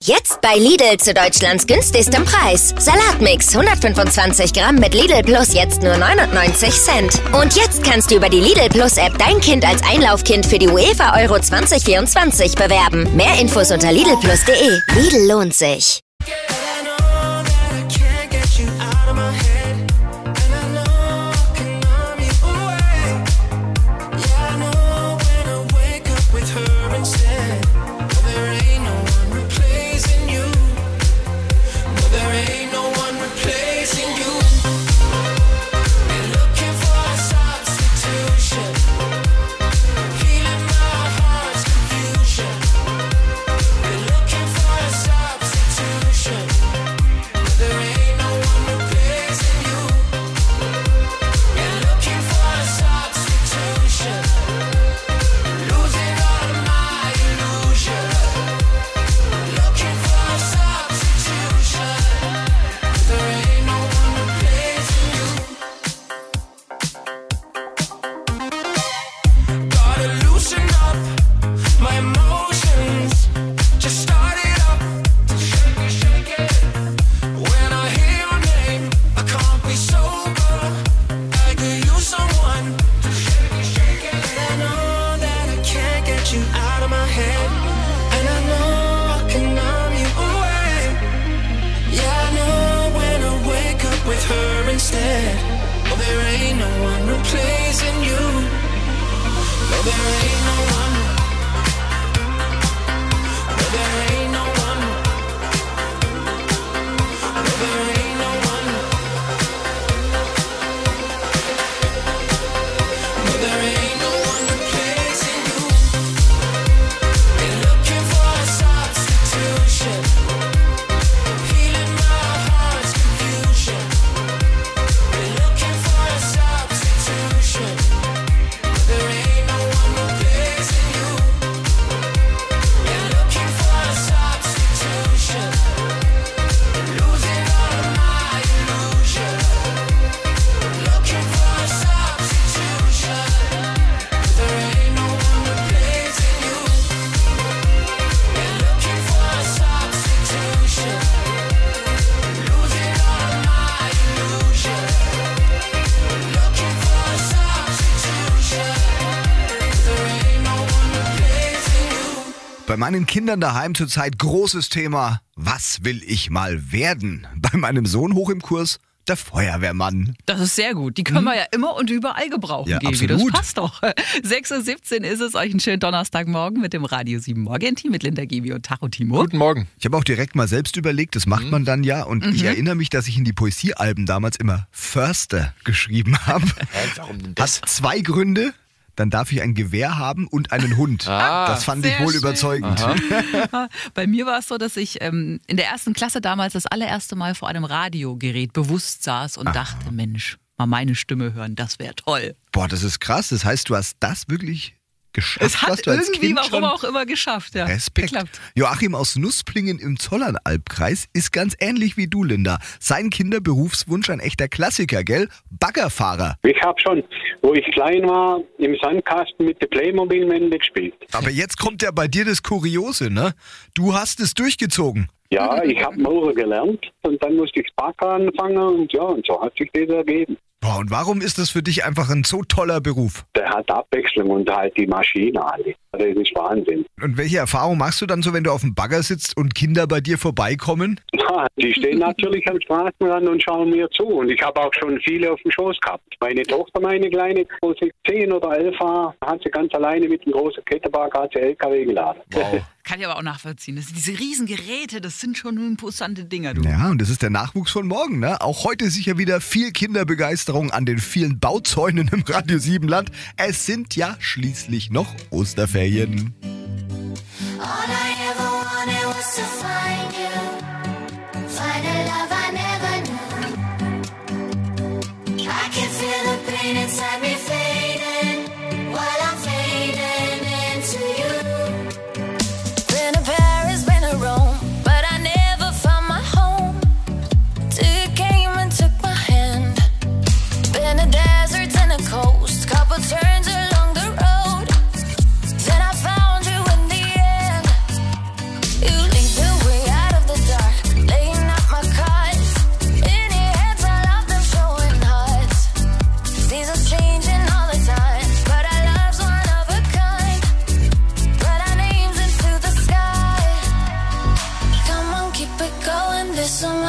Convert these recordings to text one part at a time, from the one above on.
Jetzt bei Lidl zu Deutschlands günstigstem Preis. Salatmix 125 Gramm mit Lidl Plus jetzt nur 99 Cent. Und jetzt kannst du über die Lidl Plus App dein Kind als Einlaufkind für die UEFA Euro 2024 bewerben. Mehr Infos unter lidlplus.de. Lidl lohnt sich. Bei meinen Kindern daheim zurzeit großes Thema, was will ich mal werden? Bei meinem Sohn hoch im Kurs, der Feuerwehrmann. Das ist sehr gut. Die können wir ja immer und überall gebrauchen, Ja, Gebi. absolut. Das passt doch. 6.17 Uhr ist es. Euch einen schönen Donnerstagmorgen mit dem Radio 7 Morgen-Team mit Linda, Gebi und Tacho Timo. Guten Morgen. Ich habe auch direkt mal selbst überlegt, das macht man dann ja. Und ich erinnere mich, dass ich in die Poesiealben damals immer Förster geschrieben habe. Warum denn Hat zwei Gründe. Dann darf ich ein Gewehr haben und einen Hund. Das fand ich sehr wohl schön. überzeugend. Bei mir war es so, dass ich in der ersten Klasse damals das allererste Mal vor einem Radiogerät bewusst saß und dachte, Mensch, mal meine Stimme hören, das wäre toll. Boah, das ist krass. Das heißt, du hast das wirklich geschafft, Es hat was du als irgendwie, Kind warum schon... auch immer, geschafft. Ja. Respekt. Geklappt. Joachim aus Nussplingen im Zollernalbkreis ist ganz ähnlich wie du, Linda. Sein Kinderberufswunsch ein echter Klassiker, gell? Baggerfahrer. Ich habe schon, wo ich klein war, im Sandkasten mit der Playmobil-Mende gespielt. Aber jetzt kommt ja bei dir das Kuriose, ne? Du hast es durchgezogen. Ja, ich habe Maurer gelernt und dann musste ich Bagger anfangen und ja, und so hat sich das ergeben. Boah, und warum ist das für dich einfach ein so toller Beruf? Der hat Abwechslung und halt die Maschine alle. Das ist Wahnsinn. Und welche Erfahrung machst du dann so, wenn du auf dem Bagger sitzt und Kinder bei dir vorbeikommen? Ja, die stehen natürlich am Straßenrand und schauen mir zu. Und ich habe auch schon viele auf dem Schoß gehabt. Meine Tochter, meine Kleine, wo sie 10 oder 11 war, hat sie ganz alleine mit einem großen Kettenbagger LKW geladen. Wow. Kann ich aber auch nachvollziehen. Diese Riesengeräte, das sind schon imposante Dinger, du. Ja, und das ist der Nachwuchs von morgen, ne? Auch heute sicher wieder viel Kinderbegeisterung an den vielen Bauzäunen im Radio 7 Land. Es sind ja schließlich noch Osterferien. All I ever wanted was to find you, find a love I never knew. I can feel the pain inside me fading, while I'm fading into you. Been to Paris, been to Rome, but I never found my home. Till you came and took my hand. Been to deserts and a coast, couple turns along the road. Then I found you in the end. You linked the way I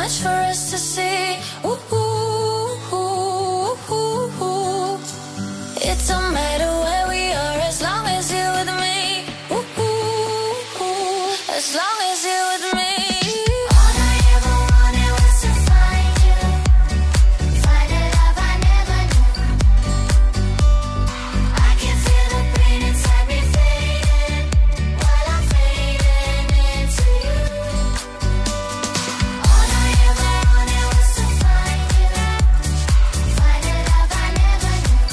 much for us to see. Ooh, ooh, ooh, ooh, ooh. It don't matter where we are as long as you're with me. Ooh, ooh, ooh. As long as you're with me. All I ever wanted was to find you, find a love I never knew. I can feel the pain inside me fading while I'm fading into you. All I ever wanted was to find you, find a love I never knew.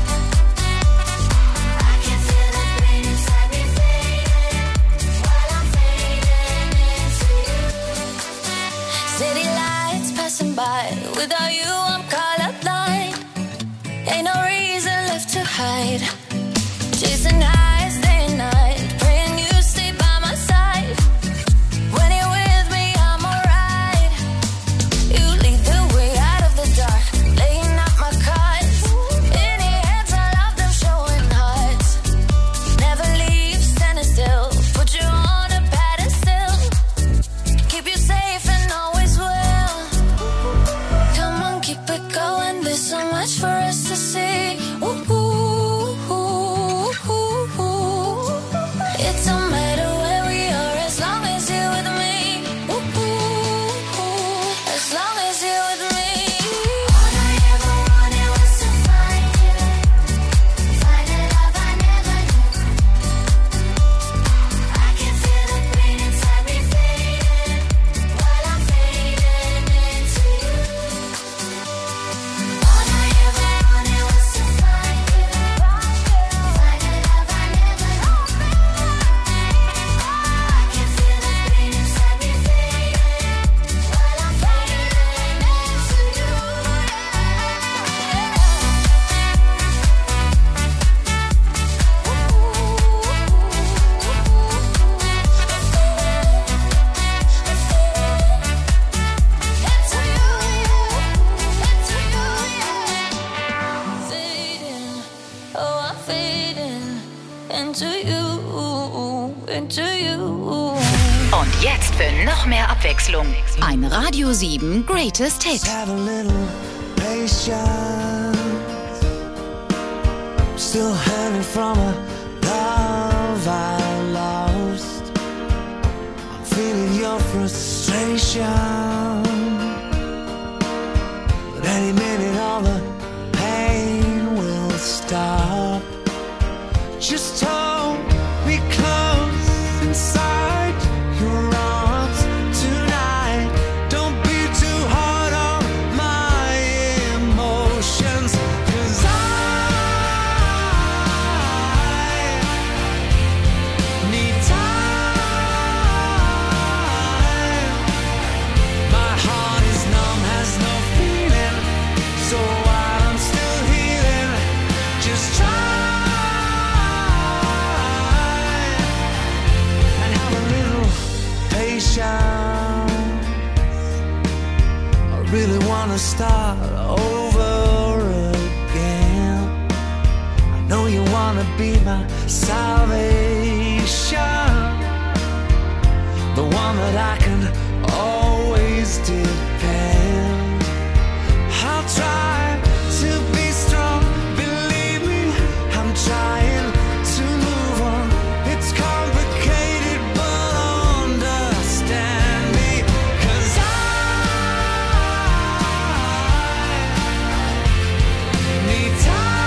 I can feel the pain inside me fading while I'm fading into you. City lights passing by, without you I'm colorblind. Ain't no reason left to hide. Chasing highs day and night, praying you stay by my side. When you're with me, I'm alright. You lead the way out of the dark, laying out my cards. In your hands, I love them showing hearts. Never leave, standing still. Put you on a pedestal. Keep you safe and always will. Come on, keep it going. There's so much for us to see. Ooh, ooh, ooh, ooh, ooh. It don't matter where we are as long as you're with me. Ooh, ooh, ooh. As long as you're with me. All I ever wanted was to find you, find a love I never knew. I can feel the pain inside me fading while I'm fading into you. All I ever wanted was to find you, find a love I never knew. I can feel the pain inside me fading while I'm fading into you. Fading, oh I'm fading into you, into you. Und jetzt für noch mehr Abwechslung. Ein Radio 7 Greatest Hit. Have a little patience. Still hanging from a love I lost. I'm feeling your frustration. But any minute all the pain will stop. Just hold me close inside your arms tonight. Don't be too hard on my emotions, 'cause I need time. My heart is numb, has no feeling. So while I'm still healing, just try and have a little patience. I really wanna start over again. I know you wanna be my salvation, the one that I can always depend. I'll try to be strong, believe me, I'm trying to move on. It's complicated, but understand me, 'cause I need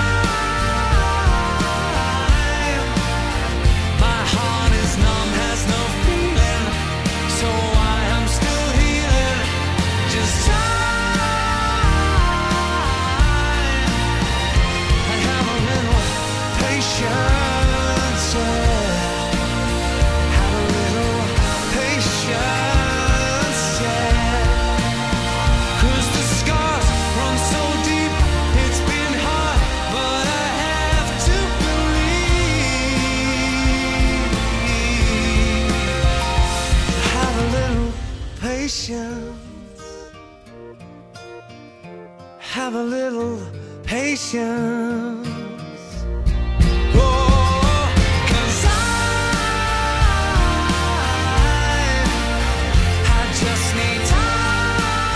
time. My heart is numb, has no feeling, so I am still healing. Just time and have a little patience, yeah. Have a little patience, yeah. 'Cause the scars run so deep, it's been hard, but I have to believe. Have a little patience. Have a little patience. Oh, 'cause I just need time.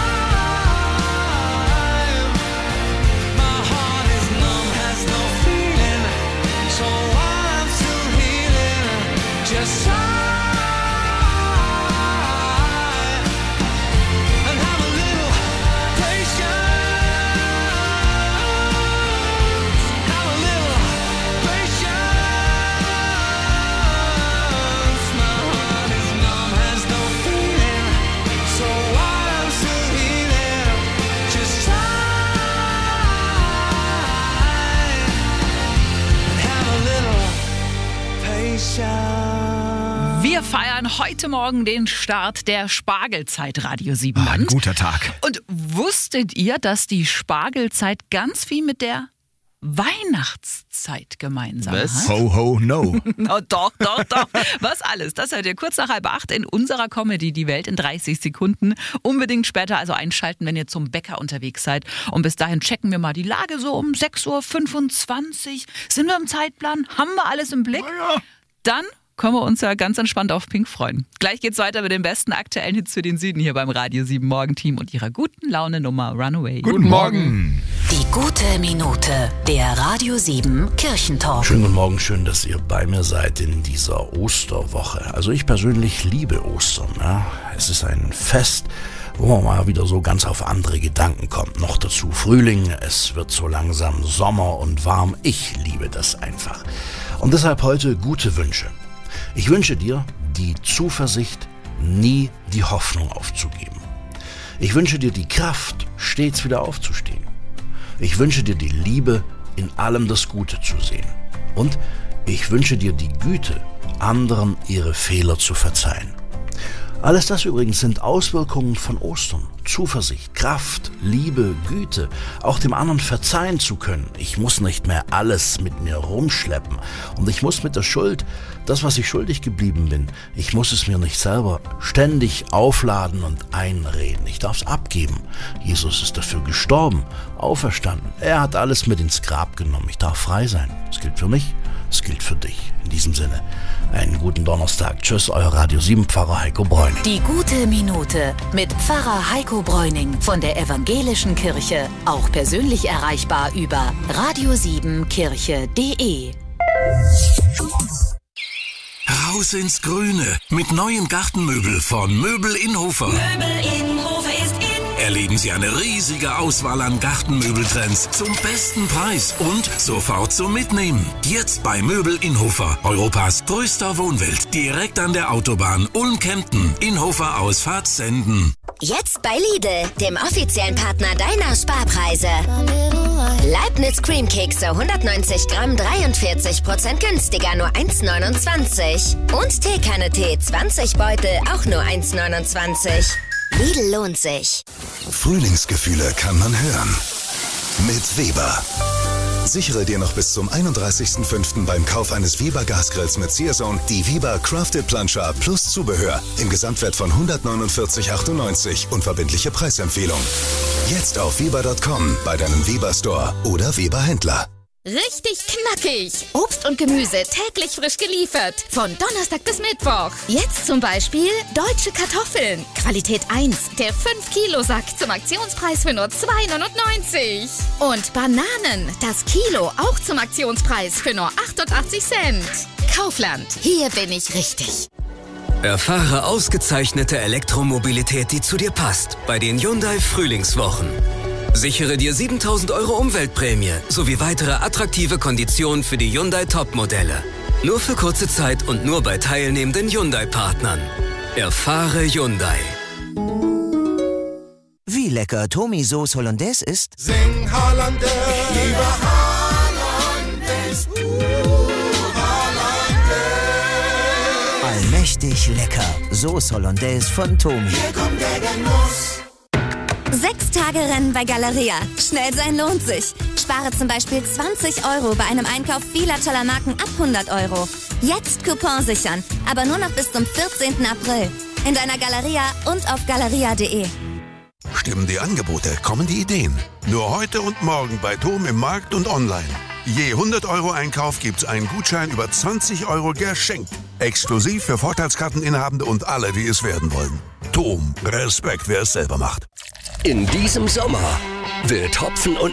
feiern heute Morgen den Start der Spargelzeit Radio 7 Ein guter Tag. Und wusstet ihr, dass die Spargelzeit ganz viel mit der Weihnachtszeit gemeinsam hat? Ho, ho, no. Na, doch. Was alles? Das hört ihr kurz nach 7:30 in unserer Comedy Die Welt in 30 Sekunden. Unbedingt später also einschalten, wenn ihr zum Bäcker unterwegs seid. Und bis dahin checken wir mal die Lage so um 6:25 Uhr. Sind wir im Zeitplan? Haben wir alles im Blick? Ja. Dann können wir uns ja ganz entspannt auf Pink freuen. Gleich geht's weiter mit den besten aktuellen Hits für den Süden hier beim Radio 7 Morgenteam und ihrer guten Laune-Nummer Runaway. Guten Morgen. Die gute Minute, der Radio 7 Kirchentalk. Schönen guten Morgen, schön, dass ihr bei mir seid in dieser Osterwoche. Also ich persönlich liebe Ostern. Ja. Es ist ein Fest, wo man mal wieder so ganz auf andere Gedanken kommt. Noch dazu Frühling, es wird so langsam Sommer und warm. Ich liebe das einfach. Und deshalb heute gute Wünsche. Ich wünsche dir die Zuversicht, nie die Hoffnung aufzugeben. Ich wünsche dir die Kraft, stets wieder aufzustehen. Ich wünsche dir die Liebe, in allem das Gute zu sehen. Und ich wünsche dir die Güte, anderen ihre Fehler zu verzeihen. Alles das übrigens sind Auswirkungen von Ostern. Zuversicht, Kraft, Liebe, Güte, auch dem anderen verzeihen zu können. Ich muss nicht mehr alles mit mir rumschleppen. Und ich muss mit der Schuld, das, was ich schuldig geblieben bin, ich muss es mir nicht selber ständig aufladen und einreden. Ich darf es abgeben. Jesus ist dafür gestorben, auferstanden. Er hat alles mit ins Grab genommen. Ich darf frei sein. Das gilt für mich, das gilt für dich. In diesem Sinne, einen guten Donnerstag. Tschüss, euer Radio 7 Pfarrer Heiko Bräuning. Die gute Minute mit Pfarrer Heiko Bräuning von der Evangelischen Kirche. Auch persönlich erreichbar über radio7kirche.de. Raus ins Grüne mit neuem Gartenmöbel von Möbel Inhofer. Erleben Sie eine riesige Auswahl an Gartenmöbeltrends zum besten Preis und sofort zum Mitnehmen. Jetzt bei Möbel Inhofer, Europas größter Wohnwelt, direkt an der Autobahn Ulm-Kempten, Inhofer Ausfahrt Senden. Jetzt bei Lidl, dem offiziellen Partner deiner Sparpreise. Leibniz Creamkekse 190 Gramm 43% günstiger, nur 1,29. Und Teekanne Tee 20 Beutel, auch nur 1,29. Lidl lohnt sich. Frühlingsgefühle kann man hören. Mit Weber. Sichere dir noch bis zum 31.05. beim Kauf eines Weber Gasgrills mit Searzone die Weber Crafted Plancha plus Zubehör im Gesamtwert von 149,98 und verbindliche Preisempfehlung. Jetzt auf weber.com, bei deinem Weber Store oder Weber Händler. Richtig knackig. Obst und Gemüse täglich frisch geliefert. Von Donnerstag bis Mittwoch. Jetzt zum Beispiel deutsche Kartoffeln. Qualität 1. Der 5-Kilo-Sack zum Aktionspreis für nur 2,99. Und Bananen. Das Kilo auch zum Aktionspreis für nur 88 Cent. Kaufland. Hier bin ich richtig. Erfahre ausgezeichnete Elektromobilität, die zu dir passt, bei den Hyundai Frühlingswochen. Sichere dir 7.000 € Umweltprämie sowie weitere attraktive Konditionen für die Hyundai Top-Modelle. Nur für kurze Zeit und nur bei teilnehmenden Hyundai-Partnern. Erfahre Hyundai. Wie lecker Tomi Sauce Hollandaise ist? Sing Hollandaise, liebe Hollandaise, Hollandaise. Allmächtig lecker. Sauce Hollandaise von Tomi. Hier kommt der Genuss. 6 Tage Rennen bei Galeria. Schnell sein lohnt sich. Spare zum Beispiel 20 € bei einem Einkauf vieler toller Marken ab 100 €. Jetzt Coupon sichern, aber nur noch bis zum 14. April. In deiner Galeria und auf galeria.de. Stimmen die Angebote, kommen die Ideen. Nur heute und morgen bei TOM im Markt und online. Je 100 € Einkauf gibt's einen Gutschein über 20 € geschenkt. Exklusiv für Vorteilskarteninhabende und alle, die es werden wollen. TOM, Respekt, wer es selber macht. In diesem Sommer wird Hopfen und